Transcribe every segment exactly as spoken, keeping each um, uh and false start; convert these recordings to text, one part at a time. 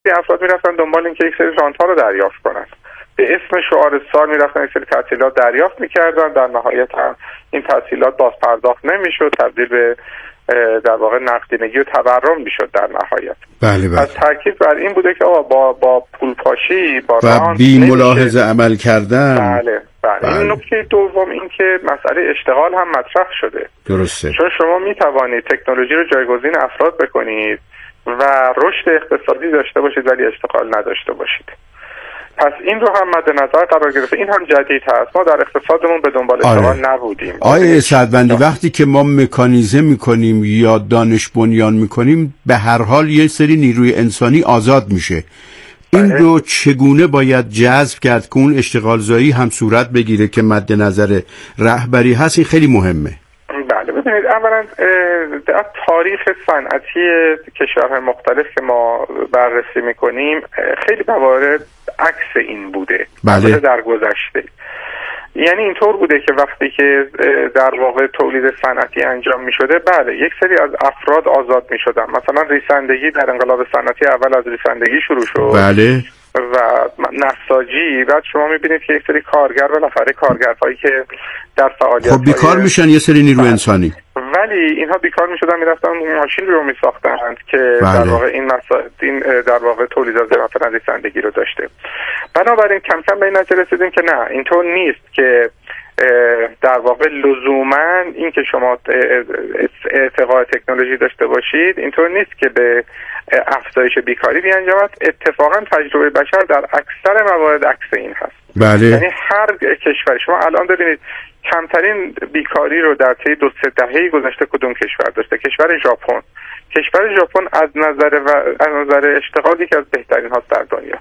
افراد میرفتن دنبال این که یک سری رانت‌ها رو دریافت کنن، به اسم شعار سال میرفتن یک سری تحصیلات دریافت میکردن، در نهایت هم این تحصیلات باز پرداخت نمیشد، تبدیل به در واقع نقدینگی و تورم میشد در نهایت. بله بله. از تاکید بر این بوده که آقا با با پولپاشی با و بی ملاحظه عمل کردن. بله بله, بله. این نکته دوم این که مسئله اشتغال هم مطرح شده. درسته. چون شما میتوانید تکنولوژی رو جایگزین افراد بکنید و رشد اقتصادی داشته باشید ولی اشتغال نداشته باشید. پس این رو هم مد نظر قرار گرفته. این هم جدید هست. ما در اقتصادمون به دنبال اشتغال آره. نبودیم. آیه سعدوندی وقتی که ما مکانیزه میکنیم یا دانش بنیان میکنیم به هر حال یه سری نیروی انسانی آزاد میشه. این رو چگونه باید جذب کرد که اون اشتغال زایی هم صورت بگیره که مد نظر رهبری هست؟ این خیلی مهمه. بله ببینید اولا در تاریخ صنعتی کشورهای مختلف که ما بررسی میکنیم خیلی موارد عکس این بوده. بله. در گذشته یعنی اینطور بوده که وقتی که در واقع تولید صنعتی انجام میشده بله یک سری از افراد آزاد میشدن. مثلا ریسندگی در انقلاب صنعتی اول از ریسندگی شروع شد. بله. و نساجی. بعد شما میبینید که یک سری کارگر بالاخره کارگرهایی که در فعالیت خب بیکار میشن یه سری نیرو انسانی، ولی اینها بیکار میشدن میرفتن ماشین رو میساختند که بله. در واقع این مسائل این در واقع تولیدات مثلا ریسندگی رو داشته. بنابراین کم کم به این نتیجه رسیدیم که نه اینطور نیست که در واقع لزوما این که شما ارتقاء تکنولوژی داشته باشید اینطور نیست که به افزایش بیکاری بیانجامد. اتفاقا تجربه بشر در اکثر موارد عکس این هست. بله. یعنی هر کشور شما الان ببینید کمترین بیکاری رو در طی دو سه دهه گذشته کدوم کشور داشته؟ کشور ژاپن. کشور ژاپن از نظر و از نظر اشتغال یکی از بهترین هاست در دنیا.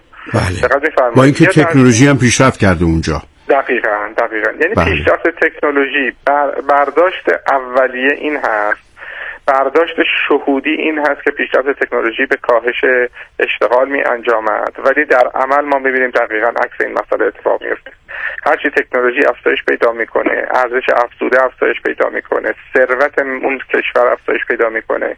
بله. با اینکه تکنولوژی هم پیشرفت کرده اونجا. دقیقاً دقیقاً یعنی بله. پیشرفت تکنولوژی بر برداشت اولیه این هست، برداشت شهودی این هست که پیشرفت تکنولوژی به کاهش اشتغال می انجامد، ولی در عمل ما می‌بینیم دقیقاً عکس این مسئله اتفاق میفته. هرچی تکنولوژی افزایش پیدا میکنه، ارزش افزوده افزایش پیدا میکنه، ثروت اون کشور افزایش پیدا میکنه،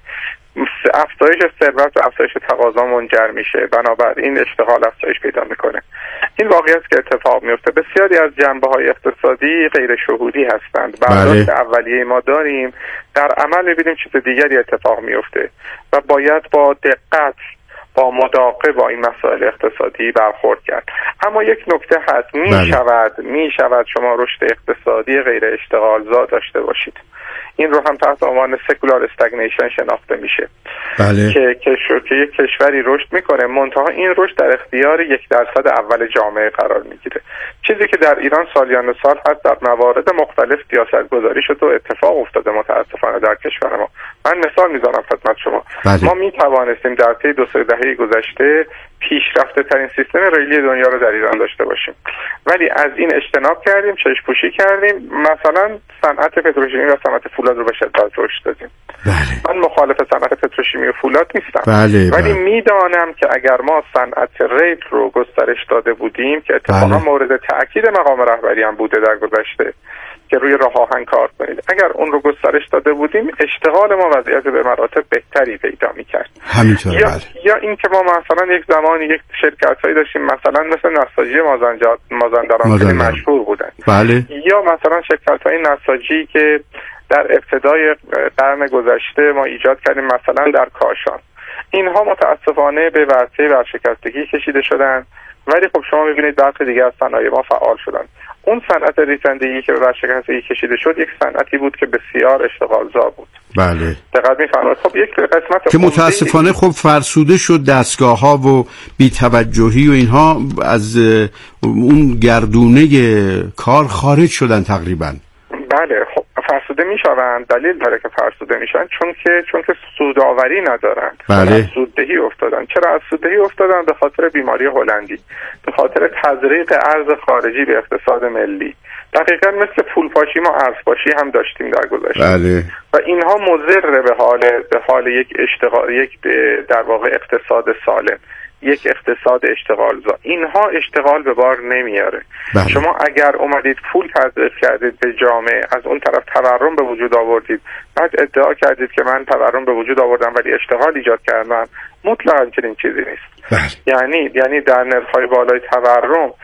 افزایش ثروت و افزایش تقاضا منجر میشه، بنابراین اشتغال افزایش پیدا میکنه. این واقعیت که اتفاق میفته. بسیاری از جنبه‌های اقتصادی غیر شهودی هستند. برداشت بله. اولیه ما داریم، در عمل میبینیم چیز دیگری اتفاق میفته و باید با دقت با مداقه با این مسائل اقتصادی برخورد کرد. اما یک نکته هست، می شود می شود شما رشد اقتصادی غیر اشتغال زا داشته باشید. این رو هم تحت عنوان سکولار استگنیشن شناخته میشه. بله. که که یک کشوری رشد میکنه منتها این رشد در اختیار یک درصد اول جامعه قرار میگیره. چیزی که در ایران سالیان سال هست در موارد مختلف سیاست گذاری شده و اتفاق افتاده متاسفانه در کشور ما. من مثال میزنم خدمت شما. بله. ما میتوانستیم در طی دو سه دهه گذشته پیشرفته ترین سیستم ریلی دنیا رو در ایران داشته باشیم، ولی از این اجتناب کردیم، چشم پوشی کردیم. مثلا صنعت پتروشیمی و صنعت فولاد رو به شدت رشد دادیم. بله. من مخالف صنعت پتروشیمی و فولاد نیستم. بله. ولی بله. میدانم که اگر ما صنعت ریل رو گسترش داده بودیم که اتفاقا بله. مورد تأکید مقام رهبری هم بوده در گذشته که روی راه آهن کار کنید، اگر اون رو گسترش داده بودیم اشتغال ما وضعیت به مراتب بهتری پیدا می‌کرد. همینطوره. یا, بله. یا این که ما مثلا یک زمانی یک شرکت‌هایی داشتیم مثلا مثل نساجی مازندران مازندران خیلی مشهور بودن. بله. یا مثلا شرکت‌های نساجی که در ابتدای قرن گذشته ما ایجاد کردیم مثلا در کاشان. اینها متاسفانه به ورطه ورشکستگی کشیده شدن، ولی خب شما می‌بینید برخی دیگه از صنایع ما فعال شدن. اون صنعت ریسندگی که به ورشکستگی کشیده شد یک صنعتی بود که بسیار اشتغالزا بود. بله. دقیق می‌فرمایید. خب یک قسمت که متاسفانه خب فرسوده شد، دستگاه‌ها و بی‌توجهی و اینها از اون گردونه کار خارج شدن تقریباً. بله خب فرسوده میشوند. دلیل داره که فرسوده میشن چون که چون که سودآوری ندارند. بله. از سوددهی افتادن. چرا از سوددهی افتادن؟ به خاطر بیماری هلندی، به خاطر تزریق ارز خارجی به اقتصاد ملی. دقیقاً مثل پولپاشی ما ارزپاشی هم داشتیم در گذشته. بله. و اینها مضر به حال به حال یک اشتغال یک در واقع اقتصاد سالم. یک اقتصاد اشتغالزا. اینها اشتغال به بار نمیاره. بله. شما اگر اومدید پول تزریق کردید به جامعه، از اون طرف تورم به وجود آوردید، بعد ادعا کردید که من تورم به وجود آوردم ولی اشتغال ایجاد کردم، مطلقاً چنین چیزی نیست. بله. یعنی یعنی در نرخ‌های بالای تورم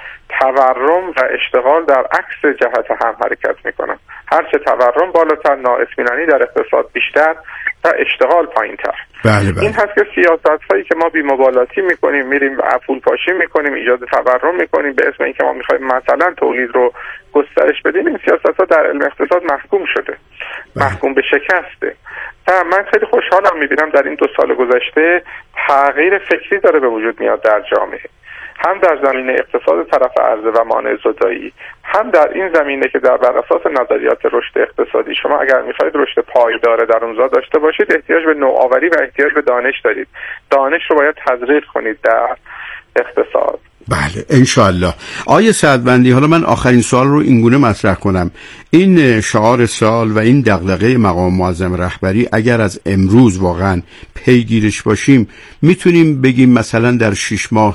تورم و اشتغال در عکس جهت هم حرکت میکنن. هر چه تورم بالاتر، نااطمینانی در اقتصاد بیشتر و اشتغال پایین‌تر. بله بله. این هست که سیاست‌هایی که ما بی‌مبالاتی میکنیم، میریم پول پاشی میکنیم، ایجاد تورم میکنیم به اسم اینکه ما میخوایم مثلا تولید رو گسترش بدیم، این سیاست‌ها در علم اقتصاد محکوم شده. بله. محکوم به شکسته. و من خیلی خوشحالم میبینم در این دو سال گذشته تغییر فکری داره به وجود میاد در جامعه، هم در زمینه اقتصاد طرف عرضه و مانع زدایی، هم در این زمینه که در بر اساس نظریات رشد اقتصادی شما اگر میخواید رشد پایدار در اونجا داشته باشید، احتیاج به نوآوری و احتیاج به دانش دارید. دانش رو باید تزریق کنید در اقتصاد. بله انشاءالله. آیه سعدوندی، حالا من آخرین سوال رو اینگونه مطرح کنم. این شعار سال و این دغدغه مقام معظم رهبری اگر از امروز واقعا پیگیرش باشیم، میتونیم بگیم مثلا در شش ماه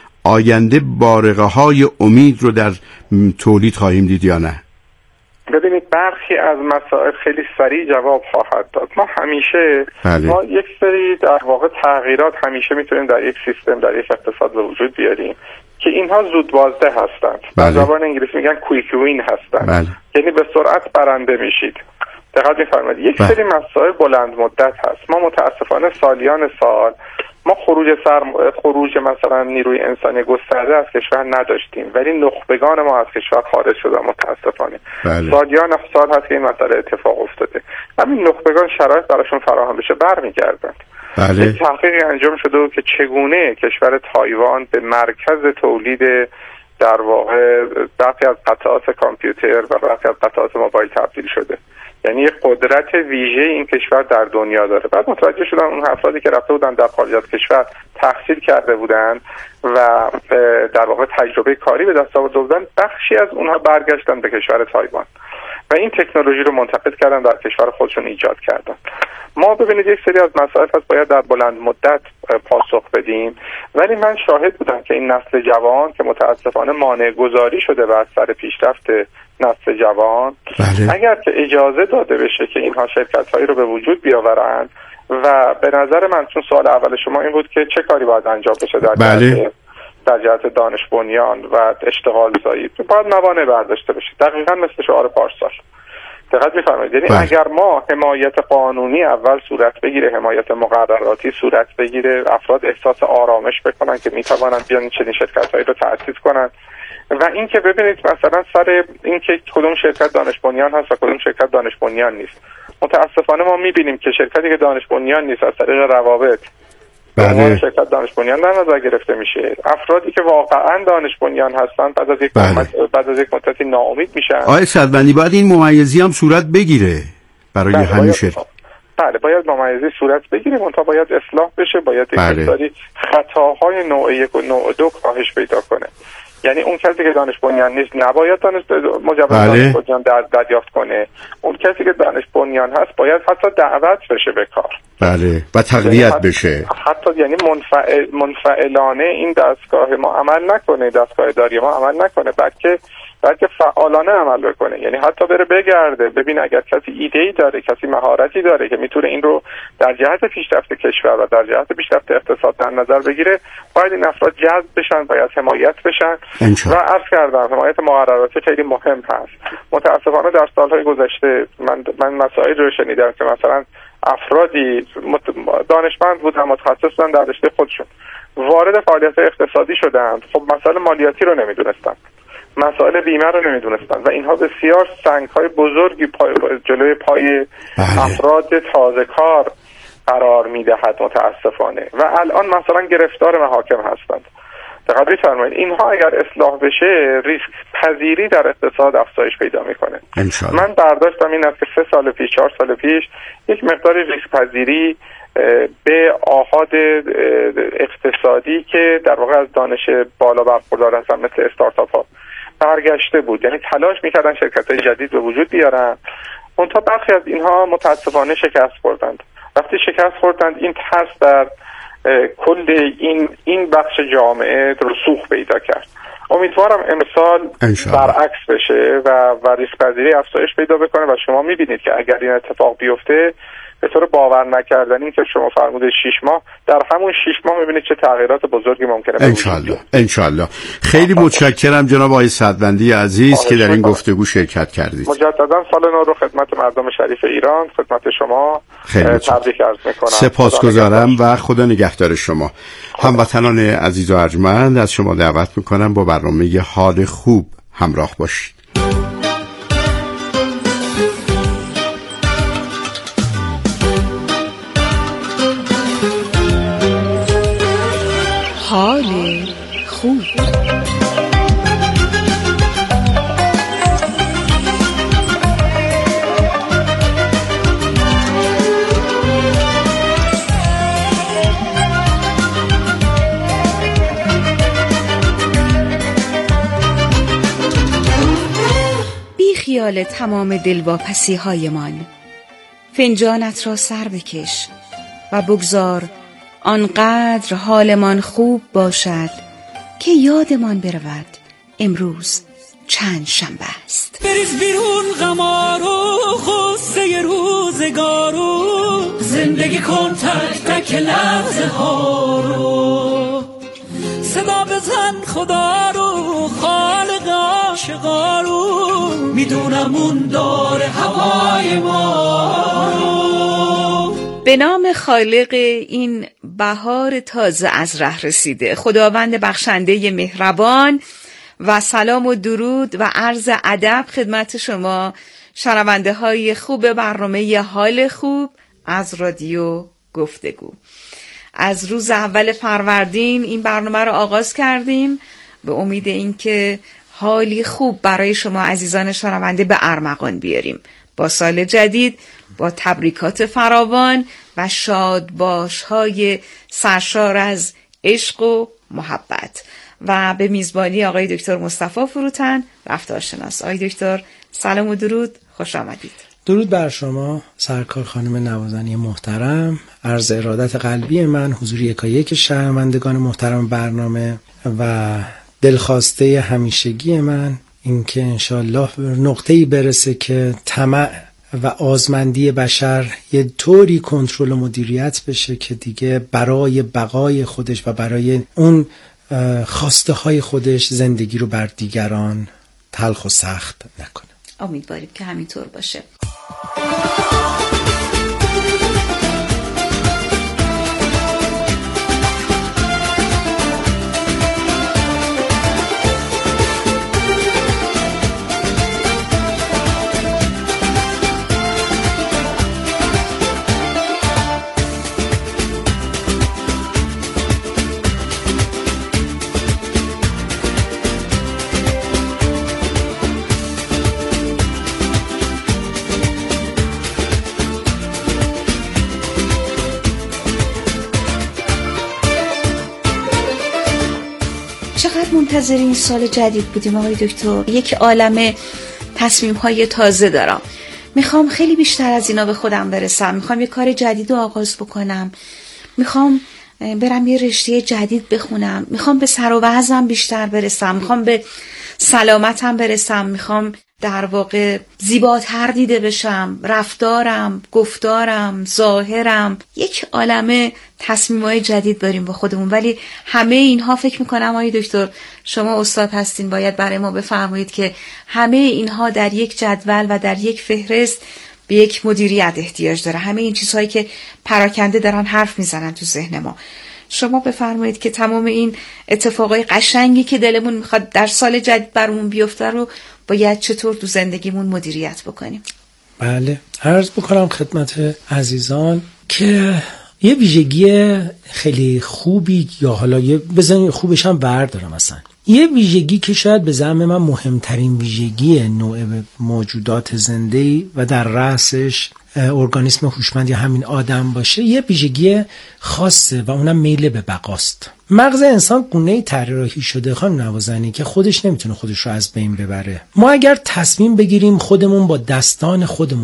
آینده بارقه های امید رو در تولید خواهیم دید یا نه؟ ببینید برخی از مسائل خیلی سریع جواب خواهد داد. ما همیشه بله. ما یک سری در واقع تغییرات همیشه میتونیم در یک سیستم، در یک اقتصاد به وجود بیاریم که اینها زود بازده هستند. بله. در زبان انگلیسی میگن کویک وین هستند. بله. یعنی به سرعت برنده میشید. دقت می‌فرمایید. یک بله. سری مسائل بلند مدت هست. ما متاسفانه سالیان سال ما خروج سر خروج مثلا نیروی انسانی گسترده از کشور نداشتیم، ولی نخبگان ما از کشور خارج شدن متاسفانه. بله. سالیان سال هست که این مسئله اتفاق افتاده. همین نخبگان شرایط براشون فراهم بشه برمیگردند. بله. تحقیقی انجام شده و که چگونه کشور تایوان به مرکز تولید در واقع برخی از قطعات کامپیوتر و برخی از قطعات موبایل تبدیل شده. یعنی یک قدرت ویژه این کشور در دنیا داره. بعد متوجه شدن اون افرادی که رفته بودن در خارج از کشور تحصیل کرده بودن و در واقع تجربه کاری به دست آورده بودن، بخشی از اونها برگشتن به کشور تایوان و این تکنولوژی رو منتقل کردن در کشور خودشون ایجاد کردن. ما ببینید یک سری از مسائل هست باید در بلند مدت پاسخ بدیم، ولی من شاهد بودم که این نسل جوان که متاسفانه مانع گذاری شده بر سر پیشرفت نسل جوان، بله. اگر که اجازه داده بشه که اینها شرکت‌هایی رو به وجود بیاورند و به نظر من چون سوال اول شما این بود که چه کاری باید انجام بشه در بله. جهت در جهت دانش بنیان و اشتغال زایی، باید موانع برداشته بشه. دقیقاً مثل شعار پارسال. دقت می‌فرمایید. یعنی بله. اگر ما حمایت قانونی اول صورت بگیره، حمایت مقرراتی صورت بگیره، افراد احساس آرامش بکنن که میتوانند بیان چنین شرکت‌هایی رو تأسیس کنن و اینکه ببینید مثلا سر اینکه کدوم شرکت دانش بنیان هست و کدوم شرکت دانش بنیان نیست، متاسفانه ما می‌بینیم که شرکتی که دانش بنیان نیست از طریق روابط بله. شرکت دانش بنیان در نظر گرفته میشه. افرادی که واقعا دانش بنیان هستن بعد از یک بله. بعد از یک مدتی ناامید میشن. آقای سعدوندی باید این ممیزی هم صورت بگیره برای بله. همین شرکت. بله باید ممیزی صورت بگیره، منتها باید اصلاح بشه، باید بله. خطاهای نوع یک و نوع دو کاهش پیدا کنه. یعنی اون کسی که دانش بنیان نیست نباید دانش مجوز بله. دانش بنیان در دریافت کنه. اون کسی که دانش بنیان هست باید حتی دعوت بشه به کار. بله و تقویت یعنی بشه. حتی یعنی منفعل منفعلانه این دستگاه ما عمل نکنه، دستگاه اداری ما عمل نکنه، بلکه بلکه فعالانه عمل بکنه. یعنی حتی بره بگرده ببین اگر کسی ایده‌ای داره، کسی مهارتی داره که میتونه این رو در جهت پیشرفت کشور و در جهت پیشرفت اقتصاد در نظر بگیره، باید این افراد جذب بشن، باید حمایت بشن و عرض کردم حمایت مقرراتی خیلی مهم هست. متاسفانه در سالهای گذشته من من مسائلی رو شنیدم که مثلا افرادی دانشمند بودن، متخصص بودن در رشته خودشون، وارد فعالیت اقتصادی شدند، خب مسائل مالیاتی رو نمیدونستن، مسائل بیمه رو نمیدونستن و اینها بسیار سنگ‌های بزرگی پای جلوی پای افراد تازه کار قرار میدهد متاسفانه و الان مثلا گرفتار محاکم هستند. دقت بفرمایید اینها اگر اصلاح بشه ریسک پذیری در اقتصاد افزایش پیدا میکنه. من برداشتم این است که سه سال پیش چهار سال پیش یک مقدار ریسک پذیری به آحاد اقتصادی که در واقع از دانش بالا برخوردار هستن مثل استارتاپ ها برگشته بود، یعنی تلاش میکردن شرکت های جدید به وجود بیارن، منتها برخی از اینها متاسفانه شکست خوردند. وقتی شکست خوردند این ترس در کل این این بخش جامعه رسوخ پیدا کرد. امیدوارم امسال برعکس بشه و و ریسک پذیری افزایش پیدا بکنه و شما میبینید که اگر این اتفاق بیفته به طور باور نکردنی که شما فرمودید شش ماه، در همون شش ماه میبینید چه تغییرات بزرگی ممکنه به وجود بیاد. ان شاء الله. خیلی متشکرم جناب آقای سعدوندی عزیز که در این گفتگو شرکت کردید. مجددا سال نو رو خدمت مردم شریف ایران، خدمت شما تبریک عرض میکنم. سپاسگزارم و خدا نگهدار شما. هموطنان عزیز و ارجمند، از شما دعوت میکنم با برنامه حال خوب همراه باشید. حال خوب. بی خیال تمام دلواپسی هایمان، فنجانت را سر بکش و بگذار آنقدر حالمان خوب باشد که یادمان برود امروز چند شنبه است. بریز بیرون غمارو غصه روزگارو، زندگی کن تک تک لحظه ها رو، صدا بزن خدا رو خالق عاشقا رو، میدونم اون داره هوای ما رو. به نام خالق این بهار تازه از ره رسیده، خداوند بخشنده مهربان، و سلام و درود و عرض ادب خدمت شما شنونده های خوب برنامه حال خوب از رادیو گفتگو. از روز اول فروردین این برنامه رو آغاز کردیم به امید اینکه حالی خوب برای شما عزیزان شنونده به ارمغان بیاریم با سال جدید، با تبریکات فراوان و شادباش‌های سرشار از عشق و محبت، و به میزبانی آقای دکتر مصطفی فروتن، رفتارشناس. آقای دکتر سلام و درود، خوش آمدید. درود بر شما سرکار خانم نوازنی محترم. عرض ارادت قلبی من حضور یکایک شنوندگان محترم برنامه و دلخواسته همیشگی من این که انشالله نقطه‌ای برسه که طمع و آزمندی بشر یه طوری کنترل و مدیریت بشه که دیگه برای بقای خودش و برای اون خواسته های خودش زندگی رو بر دیگران تلخ و سخت نکنه. امیدواریم که همینطور باشه. منتظر این سال جدید بودیم آقای دکتر. یک عالمه تصمیم های تازه دارم، میخوام خیلی بیشتر از اینا به خودم برسم، میخوام یه کار جدید رو آغاز بکنم، میخوام برم یه رشته جدید بخونم، میخوام به سر و وضعم بیشتر برسم، میخوام به سلامتم برسم، میخوام در واقع زیباتر دیده بشم، رفتارم، گفتارم، ظاهرم. یک عالمه تصمیم‌های جدید داریم با خودمون، ولی همه اینها فکر میکنم آقای دکتر شما استاد هستین، باید برای ما بفرمایید که همه اینها در یک جدول و در یک فهرست به یک مدیریت احتیاج داره. همه این چیزهایی که پراکنده دارن حرف میزنن تو ذهن ما. شما بفرمایید که تمام این اتفاقای قشنگی که دلمون میخواد در سال جدید برامون بیفته رو باید چطور تو زندگیمون مدیریت بکنیم؟ بله، عرض بکنم خدمت عزیزان که یه ویژگی خیلی خوبی، یا حالا یه بزنید خوبش هم بردارم، مثلا یه ویژگی که شاید به زعم من مهمترین ویژگی نوع موجودات زنده‌ای و در رأسش ارگانیسم هوشمند یا همین آدم باشه، یه ویژگی خاصه و اونم میل به بقاست. مغز انسان گونه‌ای طراحی شده خانم نوازنی که خودش نمیتونه خودش رو از بین ببره. ما اگر تصمیم بگیریم خودمون با دستان خودمون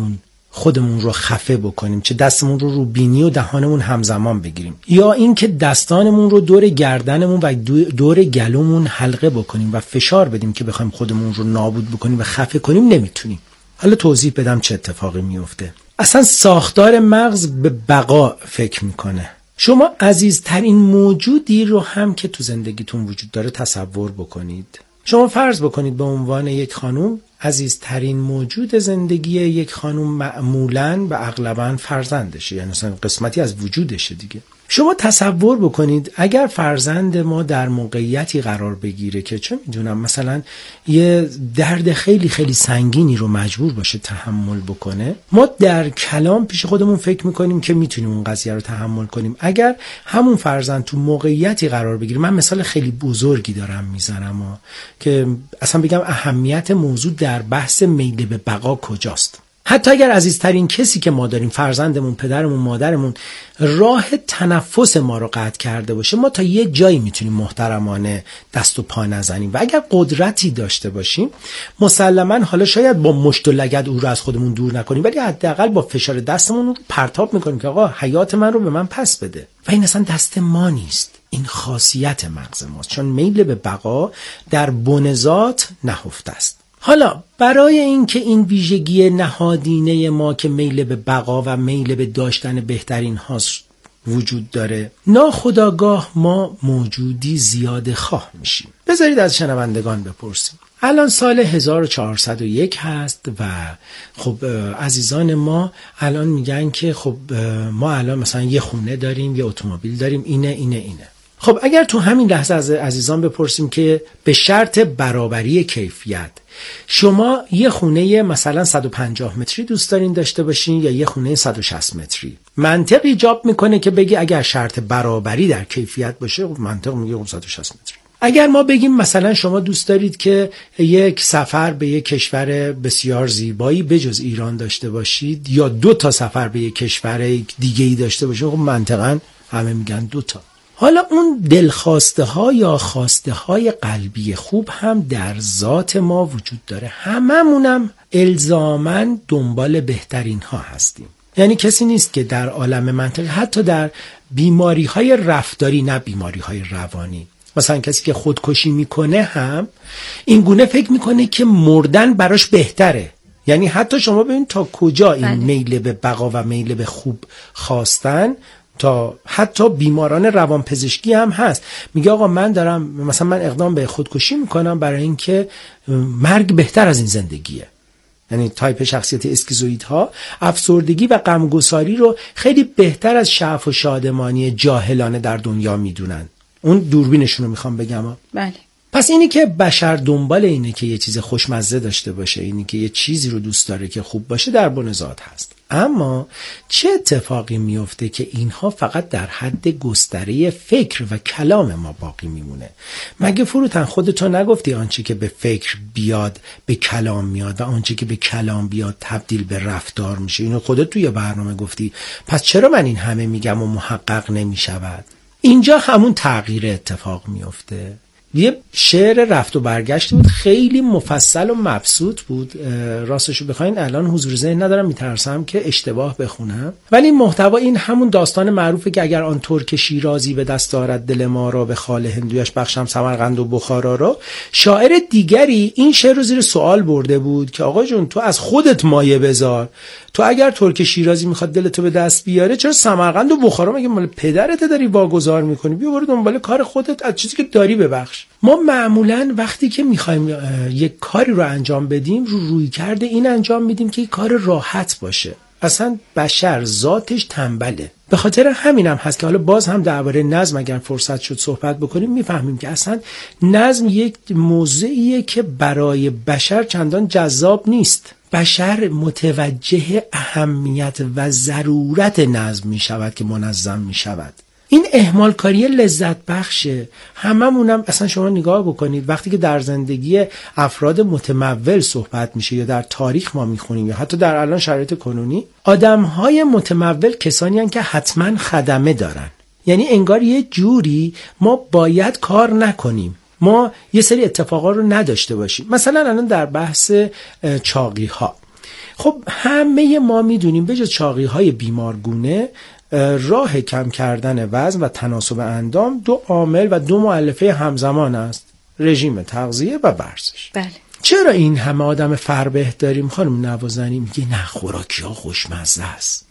خودمون رو خفه بکنیم، چه دستمون رو رو بینی و دهانمون همزمان بگیریم، یا اینکه دستانمون رو دور گردنمون و دور گلومون حلقه بکنیم و فشار بدیم که بخوایم خودمون رو نابود بکنیم و خفه کنیم، نمیتونیم. حالا توضیح بدم چه اتفاقی میفته. اصلا ساختار مغز به بقا فکر میکنه. شما عزیزترین موجودی رو هم که تو زندگیتون وجود داره تصور بکنید. شما فرض بکنید به عنوان یک خانم عزیزترین موجود زندگی یک خانم معمولاً و اغلباً فرزندشه، یعنی مثلا قسمتی از وجودشه دیگه. شما تصور بکنید اگر فرزند ما در موقعیتی قرار بگیره که چه میدونم مثلا یه درد خیلی خیلی سنگینی رو مجبور باشه تحمل بکنه، ما در کلام پیش خودمون فکر میکنیم که میتونیم اون قضیه رو تحمل کنیم. اگر همون فرزند تو موقعیتی قرار بگیره، من مثال خیلی بزرگی دارم میزنم و که اصلا بگم اهمیت موضوع در بحث میل به بقا کجاست. حتی اگر عزیزترین کسی که ما داریم، فرزندمون، پدرمون، مادرمون، راه تنفس ما رو قطع کرده باشه، ما تا یه جایی میتونیم محترمانه دست و پا نزنیم و اگر قدرتی داشته باشیم مسلماً حالا شاید با مشت و لگد او رو از خودمون دور نکنیم، ولی حداقل با فشار دستمون رو پرتاب میکنیم که آقا حیات من رو به من پس بده. و این اصلا دست ما نیست، این خاصیت مغز ماست، چون میل به بقا در بن ذات نهفته است. حالا برای اینکه این ویژگی نهادینه ما که میل به بقا و میل به داشتن بهترین هاست وجود داره، ناخودآگاه ما موجودی زیاده خواه میشیم. بذارید از شنوندگان بپرسیم. الان سال هزار و چهارصد و یک هست و خب عزیزان ما الان میگن که خب ما الان مثلا یه خونه داریم، یه اتومبیل داریم، اینه اینه اینه. خب اگر تو همین لحظه از عزیزان بپرسیم که به شرط برابری کیفیت شما یه خونه مثلا صد و پنجاه متری دوست دارین داشته باشین یا یه خونه صد و شصت متری، منطق ایجاب میکنه که بگی اگر شرط برابری در کیفیت باشه، منطق میگه خب صد و شصت متری. اگر ما بگیم مثلا شما دوست دارید که یک سفر به یک کشور بسیار زیبایی بجز ایران داشته باشید یا دو تا سفر به یک کشور دیگه‌ای داشته باشید، خب منطقاً همه میگن دو تا. حالا اون دلخواسته ها یا خواسته های قلبی خوب هم در ذات ما وجود داره، هممونم الزاماً دنبال بهترین ها هستیم. یعنی کسی نیست که در عالم منطق، حتی در بیماری های رفتاری، نه بیماری های روانی، مثلا کسی که خودکشی میکنه هم این گونه فکر میکنه که مردن براش بهتره. یعنی حتی شما ببین تا کجا این میل به بقا و میل به خوب خواستن، تا حتی بیماران روانپزشکی هم هست، میگه آقا من دارم مثلا من اقدام به خودکشی میکنم برای اینکه مرگ بهتر از این زندگیه. یعنی تایپ شخصیت اسکیزوئیدها افسردگی و غمگساری رو خیلی بهتر از شعف و شادمانی جاهلانه در دنیا میدونن. اون دوربینشون رو میخوام بگم. بله. پس اینی که بشر دنبال اینه که یه چیز خوشمزه داشته باشه، اینی که یه چیزی رو دوست داره که خوب باشه، در بن ذات هست. اما چه اتفاقی میفته که اینها فقط در حد گستره فکر و کلام ما باقی میمونه؟ مگه فروتن خودتو نگفتی آنچه که به فکر بیاد به کلام میاد و آنچه که به کلام بیاد تبدیل به رفتار میشه؟ اینو خودت توی برنامه گفتی. پس چرا من این همه میگم و محقق نمیشود؟ اینجا همون تغییر اتفاق میفته. یه شعر رفت و برگشت بود، خیلی مفصل و مبسوط بود. راستشو بخواین الان حضور ذهن ندارم، میترسم که اشتباه بخونم، ولی محتوا این همون داستان معروفه که اگر آن ترک شیرازی به دست آرد دل ما را، به خال هندویش بخشم سمرقند و بخارا را. شاعر دیگری این شعر رو زیر سوال برده بود که آقا جون تو از خودت مایه بذار، تو اگر ترک شیرازی میخواد دلتو به دست بیاره چرا سمرقند و بخارا مگه مال پدرت داری واگذار میکنی؟ بیا برو دنبال کار خودت، از چیزی که داری ببخش. ما معمولاً وقتی که میخوایم یک کاری رو انجام بدیم رو روی کرده این انجام میدیم که یک کار راحت باشه. اصلا بشر ذاتش تنبله. به خاطر همینم هست که حالا باز هم درباره نظم اگر فرصت شد صحبت بکنیم، میفهمیم که اصلا نظم یک موضوعیه که برای بشر چندان جذاب نیست. بشر متوجه اهمیت و ضرورت نظم می شود که منظم می شود. این اهمال کاری لذت بخشه. هممونم اصلا شما نگاه بکنید وقتی که در زندگی افراد متمول صحبت میشه یا در تاریخ ما میخونیم یا حتی در الان شرایط کنونی، آدمهای متمول کسانی هستند که حتما خدمه دارن. یعنی انگار یه جوری ما باید کار نکنیم، ما یه سری اتفاقا رو نداشته باشیم. مثلا الان در بحث چاقی ها، خب همه ما میدونیم به جز چاقی‌های بیمارگونه راه کم کردن وزن و تناسب اندام دو عامل و دو مؤلفه همزمان است: رژیم تغذیه و ورزش. بله. چرا این همه آدم فربه داریم خانم نوازنی؟ میگه نه خوراکی ها خوشمزه است،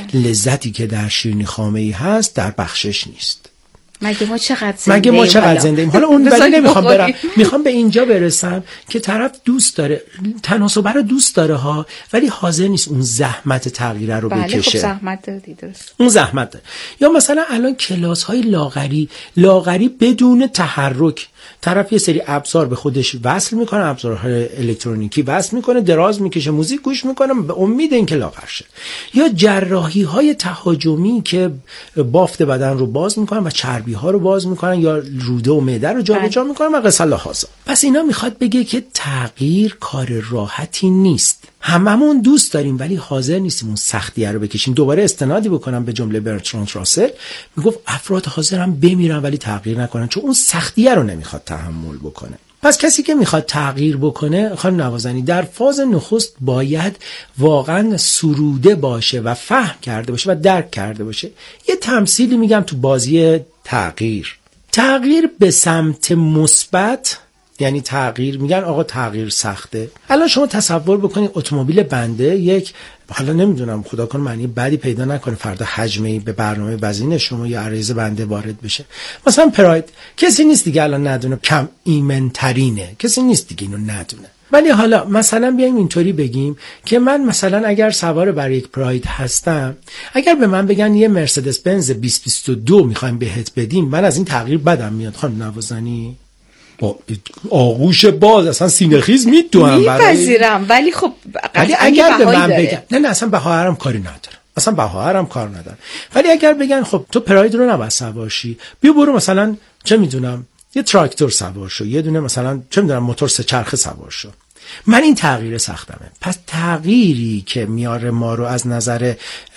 لذتی که در شیرینی خامه‌ای هست در بخشش نیست. مگه ما چقدر زنده مگه ما چقدر زنده ایم؟ حالا اون ولی نمیخوام برم، میخوام به اینجا برسم که طرف دوست داره تناسب رو دوست داره ها، ولی حاضر نیست اون زحمت تغییر رو بله بکشه. خب زحمت داره، درست. اون زحمت داره. یا مثلا الان کلاس های لاغری لاغری بدون تحرک، طرف یه سری ابزار به خودش وصل میکنه، ابزارهای الکترونیکی وصل میکنه، دراز میکشه، موزیک گوش میکنه به امید اینکه لاغر شه. یا جراحی های تهاجمی که بافت بدن رو باز میکنن و چربی ها رو باز میکنن یا روده و معده رو جابجا میکنن و قصه لحاظا. پس اینا میخواد بگه که تغییر کار راحتی نیست. هممون دوست داریم ولی حاضر نیستیم اون سختیه رو بکشیم. دوباره استنادی بکنم به جمله برتراند راسل، میگفت افراد حاضرن بمیرن ولی تغییر نکنن، چون اون سختیه رو نمیخواد تحمل بکنه. پس کسی که میخواد تغییر بکنه خانم نوازنی در فاز نخست باید واقعا سروده باشه و فهم کرده باشه و درک کرده باشه. یه تمثیلی میگم تو بازی تغییر. تغییر به سمت مثبت یعنی تغییر، میگن آقا تغییر سخته. الان شما تصور بکنید اتومبیل بنده یک، حالا نمیدونم خدا کنه معنی بدی پیدا نکنه فردا حجمه‌ای به برنامه وزین شما یا عریض بنده وارد بشه. مثلا پراید کسی نیست دیگه الان ندونه کم ایمن‌ترینه، کسی نیست دیگه اینو ندونه. ولی حالا مثلا بیایم اینطوری بگیم که من مثلا اگر سوار بر یک پراید هستم، اگر به من بگن یه مرسدس بنز بیست بیست و دو میخوایم بهت بدیم، من از این تغییر بدم میاد خانم نوازنی. با آغوش باز اصلا سینه‌خیز میدونم میپذیرم، ولی خب ولی اگر به من بگن نه نه اصلا بهاهرم کاری نداره، اصلا بهاهرم کار نداره، ولی اگر بگن خب تو پراید رو نباید سوار شی، بیا برو مثلا چه میدونم یه تراکتور سوار شو، یه دونه مثلا چه میدونم موتور سه چرخه سوار شو، من این تغییر سختمه. پس تغییری که میاره ما رو از نظر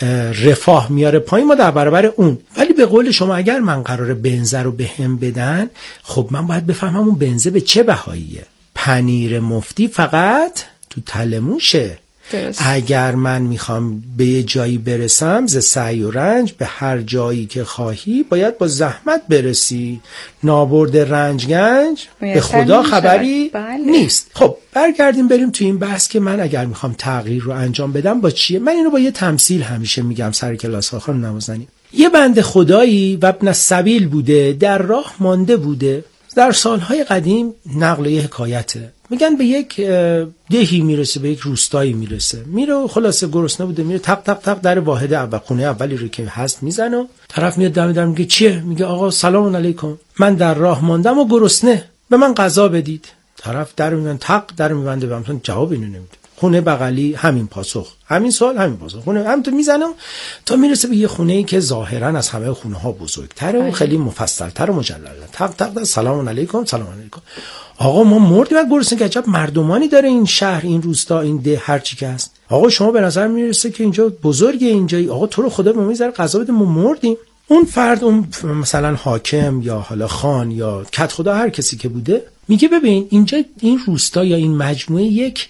رفاه میاره پایین، ما در برابر اون. ولی به قول شما اگر من قراره بنزه رو به هم بدن، خب من باید بفهمم اون بنزه به چه بهاییه. پنیر مفتی فقط تو تله موشه. درست. اگر من میخوام به یه جایی برسم ز سعی و رنج، به هر جایی که خواهی باید با زحمت برسی، نابرد رنج گنج به خدا خبری بله. نیست. خب برگردیم بریم تو این بحث که من اگر میخوام تغییر رو انجام بدم با چیه. من اینو با یه تمثیل همیشه میگم سر کلاس ها خانم نوازنی. یه بنده خدایی و ابن السبیل بوده، در راه مانده بوده. در سالهای قدیم نقل یه حکایته، میگن به یک دهی میرسه، به یک روستایی میرسه، میره خلاصه گرسنه بوده، میره تق تق تق در واحد اول خونه اولی رو که هست میزنه، طرف میاد دم در میگه چیه؟ میگه آقا سلام علیکم، من در راه ماندم و گرسنه، به من غذا بدید. طرف در میبنده، تق در میبنده، به من جواب اینو نمیده. خونه بغلی همین پاسخ، همین سوال همین پاسخ، خونه هم تو میزنم تا میرسه به یه خونه‌ای که ظاهرا از همه خونه ها بزرگتره و خیلی مفصل‌تر و مجلل‌تر. تق تق سلام علیکم سلام علیکم. آقا ما مردیم از گرسنگی، که عجب مردمانی داره این شهر، این روستا، این ده، هر چی که هست. آقا شما به نظر میرسه که اینجا بزرگه، اینجایی، آقا تو رو خدا به ما میذاره غذا بده، ما مردیم. اون فرد، اون مثلا حاکم یا حالا خان یا کت خدا، هر کسی که بوده، میگه ببین اینجا این روستا یا این مجموعه یک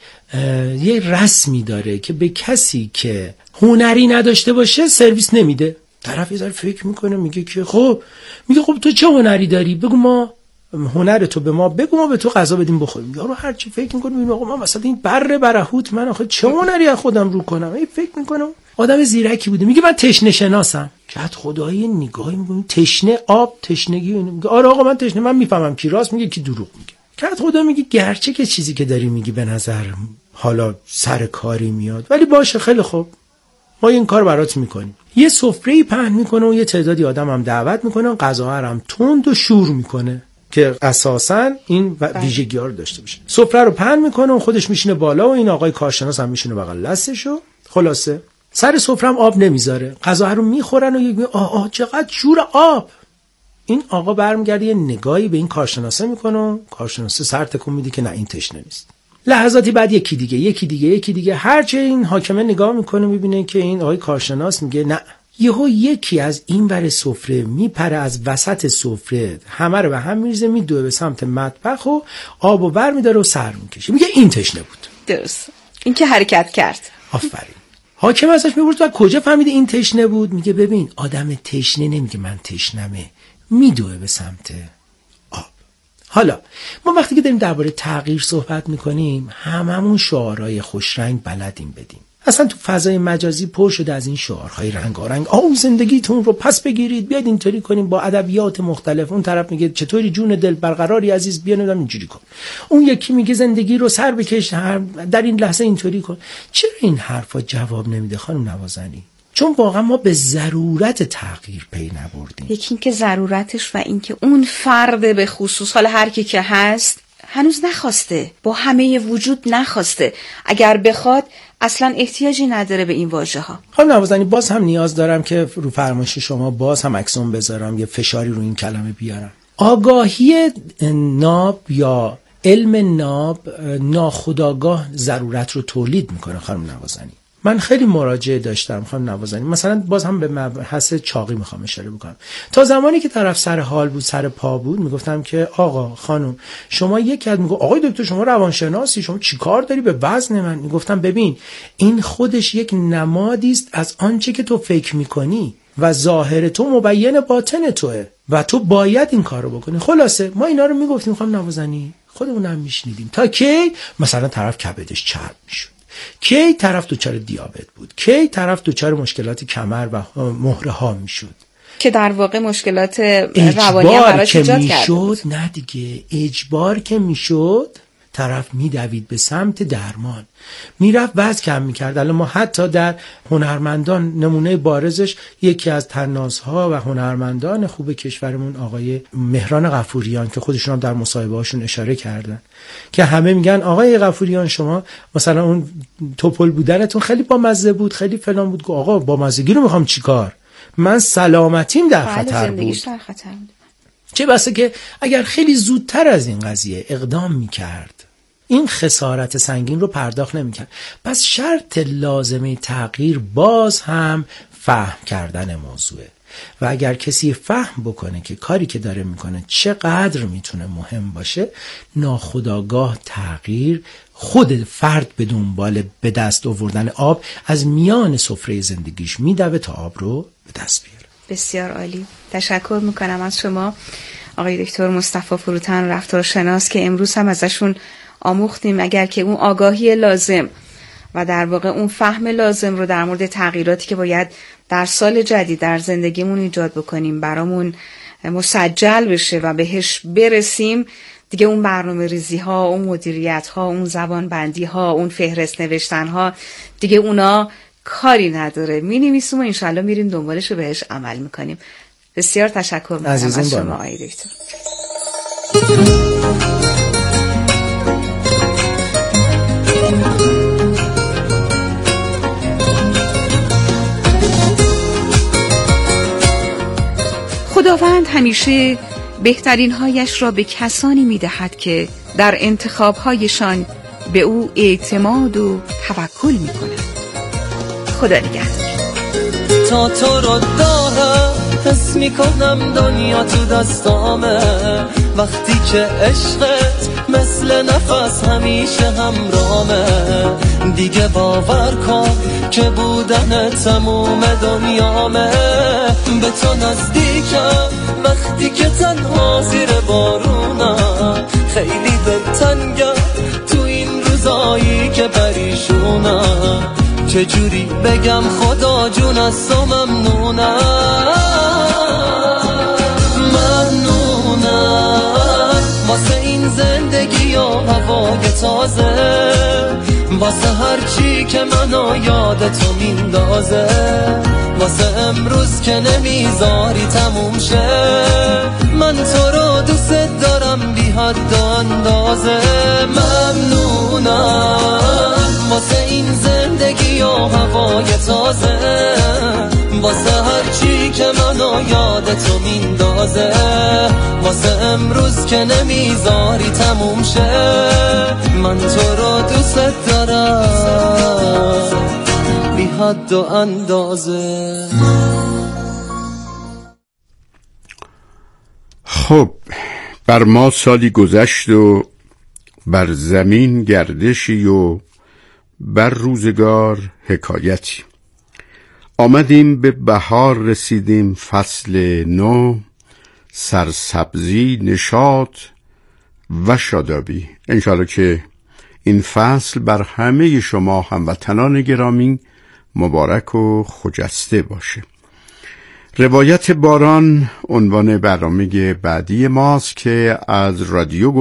یه رسمی داره که به کسی که هنری نداشته باشه سرویس نمیده. طرف یه ذره فکر میکنه، میگه که خب میگه خب تو چه هنری داری؟ بگو ما هنر تو به ما بگو، ما به تو غذا بدیم بخوریم. یارو هر چی فکر میکنه، میگه آقا من مثلا این بره برهوت، من آخه چه هنری از خودم رو کنم؟ این فکر میکنم آدم زیرکی بوده، میگه من تشنه شناسم. کت خدایی نگاهی میکنه، تشنه آب، تشنگی. میگه آره آقا من تشنه، من میفهمم کی راست میگه کی دروغ میگه. کت خدا میگه گرچه که چیزی که داری میگی به نظر حالا سر کاری میاد، ولی باشه خیلی خوب، ما این کار برات میکنیم. یه سفره‌ای پهن میکنه و یه تعدادی آدم هم دعوت میکنه، غذاها هم تند و شور میکنه که اساساً این ویژگی‌ها رو داشته باشه. سفره رو پهن میکنه و خودش میشینه بالا و این آقای کارشناس هم میشینه بغل دستشو. خلاصه سر سفره هم آب نمیذاره، غذاها رو میخورن و میگه آه آه چقدر شور آب. این آقا برمیگرده یه نگاهی به این کارشناسه میکنه و کارشناسه سر تکون میده که نه این تشنه نیست. لحظاتی بعد یکی دیگه یکی دیگه یکی دیگه هرچه این حاکمه نگاه میکنه میبینه که این آقای کارشناس میگه نه. یهو یکی از این ور سفره میپره از وسط سفره، همه رو به هم میریزه، میدوه به سمت مطبخ و آب و بر میداره و سر میکشه. میگه این تشنه بود. درست، این که حرکت کرد. آفرین. حاکم ازش میپرسه تو کجا فهمیدی این تشنه بود؟ میگه ببین آدم تشنه نمیگه من تشنمه، میدوه به سمت آب. حالا ما وقتی که داریم درباره تغییر صحبت میکنیم هممون شعارهای خوشرنگ بلدیم بدیم. اصلا تو فضای مجازی پر شده از این شعارهای رنگارنگ، آو زندگیتون رو پس بگیرید، بیاید اینطوری کنیم، با ادبیات مختلف. اون طرف میگه چطوری جون دل برقراری عزیز، بیا نمیدونم اینجوری کن. اون یکی میگه زندگی رو سر بکش، در این لحظه اینطوری کن. چرا این حرفا جواب نمیده خانم نوازنی؟ چون واقعا ما به ضرورت تغییر پی نبردیم. یکی این که ضرورتش و این که اون فرد به خصوص، حالا هر کی که هست، هنوز نخواسته، با همه وجود نخواسته. اگر بخواد اصلا احتیاجی نداره به این واژه ها. خانم نوازنی باز هم نیاز دارم که رو فرمایش شما باز هم اکسون بذارم، یه فشاری رو این کلمه بیارم. آگاهی ناب یا علم ناب ناخودآگاه ضرورت رو تولید میکنه. خانم نوازنی من خیلی مراجعه داشتم خانم نوازنی، مثلا باز هم به مبحث چاقی میخوام اشاره بکنم. تا زمانی که طرف سر حال بود، سر پا بود، میگفتم که آقا خانم شما یک از میگه آقای دکتر شما روانشناسی، شما چیکار داری به وزن من؟ میگفتم ببین این خودش یک نمادی است از آنچه که تو فکر میکنی و ظاهر تو مبین باطن توئه و تو باید این کارو بکنی. خلاصه ما اینا رو میگفتیم خانم نوازنی، خودمونم میشنیدیم تا کی مثلا طرف کبدش چرب میشد، کی طرف دوچار دیابت بود، کی طرف دوچار مشکلات کمر و مهره ها میشد که در واقع مشکلات روانی براش ایجاد کرد. نه دیگه اجبار که میشد طرف میدوید به سمت درمان، میرفت وزن کم میکرد. الان ما حتی در هنرمندان نمونه بارزش یکی از طنازها و هنرمندان خوب کشورمون آقای مهران غفوریان که خودشون هم در مصاحبه هاشون اشاره کردن که همه میگن آقای غفوریان شما مثلا اون توپل بودنتون خیلی بامزه بود، خیلی فلان بود. آقا بامزگی رو میخوام چیکار؟ من سلامتیم در خطر بود. در خطر بود. چه بسه که اگر خیلی زودتر از این قضیه اقدام میکرد این خسارت سنگین رو پرداخت نمیکرد. پس شرط لازمه تغییر باز هم فهم کردن موضوعه و اگر کسی فهم بکنه که کاری که داره میکنه چقدر میتونه مهم باشه، ناخودآگاه تغییر خود فرد به دنبال به دست آوردن آب از میان سفره زندگیش میدوه تا آب رو به دست بیاره. بسیار عالی. تشکر میکنم از شما آقای دکتر مصطفی فروتن، رفتارشناس، که امروز هم ازشون آموختیم اگر که اون آگاهی لازم و در واقع اون فهم لازم رو در مورد تغییراتی که باید در سال جدید در زندگیمون ایجاد بکنیم برامون مسجل بشه و بهش برسیم، دیگه اون برنامه ریزی ها، اون مدیریت ها، اون زبان بندی ها، اون فهرست نوشتن ها، دیگه اونا کاری نداره. می نویسیم و انشالله میریم دنبالش رو بهش عمل میکنیم. بسیار تشکر میکنم از شما آقای دکتر. خداوند همیشه بهترین هایش را به کسانی می دهد که در انتخاب هایشان به او اعتماد و توکل می کنند. خدا نگهدار. تا تو رو دارم حس می کنم دنیا تو دستامه، وقتی که عشقت مثل نفس همیشه همرامه، دیگه باور کن که بودن تموم دنیامه، به تو نزدیکم وقتی که تنها زیر بارونم، خیلی دلتنگم تو این روزایی که پریشونم، چجوری بگم خدا جون از تو ممنونم، ممنونم واسه این زندگی و هوای تازه، واسه هر چی که منو یاد تو میندازه، واسه امروز که نمیذاری تموم شه، من تو رو دوست دارم بی حد و اندازه، ممنونم واسه این زندگی و هوای تازه، واسه هر چی که منو یاد تو میندازه، واسه امروز که نمیذاری تموم شه، من تو رو دوست دارم بی حد و اندازه. خب بر ما سالی گذشت و بر زمین گردشی و بر روزگار حکایتی. آمدیم به بهار رسیدیم، فصل نو، سرسبزی، نشاط و شادابی. انشاءالله که این فصل بر همه شما هموطنان گرامی مبارک و خجسته باشه. روایت باران عنوان برنامه بعدی ماست که از رادیو